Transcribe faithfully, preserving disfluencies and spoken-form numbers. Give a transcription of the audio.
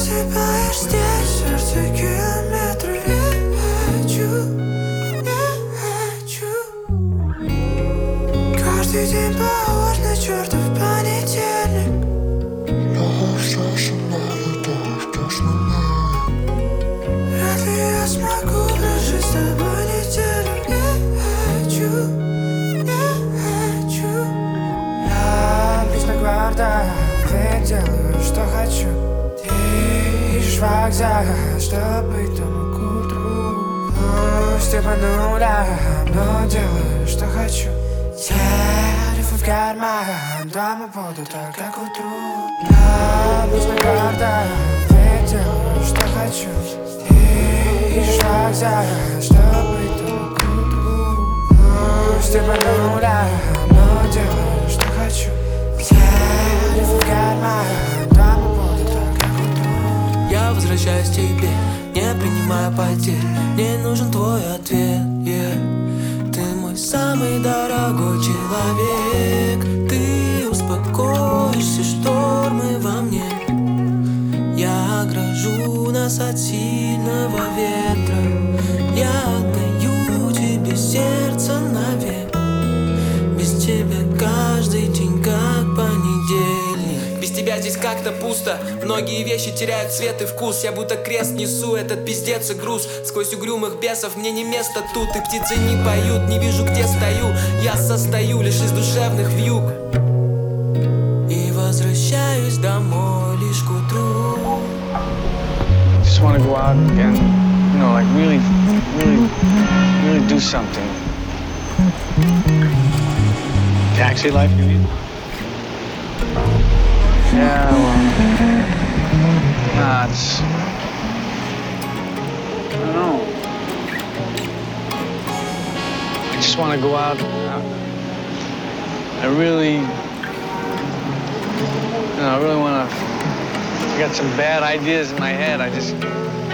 Засыпаешь здесь, сердце километры. Я хочу, я хочу. Каждый день похож на чертов понедельник. Но что надо, то что ж надо. Вряд ли я смогу прожить с тобой неделю. Я хочу, я хочу. Я лично гвардия, ведь делаю, что хочу. Ты ищешь вокзал, чтобы быть дома к утру. Пусть и по нулям, но делаю, что хочу. Телефон в карман, дома буду только к утру. Я лично гвардия, ведь делаю, что хочу. Ты ищешь вокзал, чтобы быть дома к утру. Пусть и по нулям, но делаю, что хочу. Телефон в карман, дома буду только к утру. Я возвращаюсь к тебе, не принимая потерь. Мне нужен твой ответ, yeah. Ты мой самый дорогой человек. Ты успокоишь все штормы во мне. Я огражу нас от сильного ветра. Я отдаю тебе сердце навек. Без тебя каждый день как понедельник. Без тебя здесь как-то пусто. Многие вещи теряют цвет и вкус. Я будто крест несу этот пиздец и груз. Сквозь угрюмых бесов мне не место тут. И птицы не поют, не вижу, где стою. Я состою лишь из душевных вьюг. И возвращаюсь домой лишь к утру. Just want to go out and, you know, like really, really, really do something. Taxi life, you mean? Yeah, well, nah, it's, I don't know. I just want to go out. I really, you know, I really want to. I got some bad ideas in my head. I just.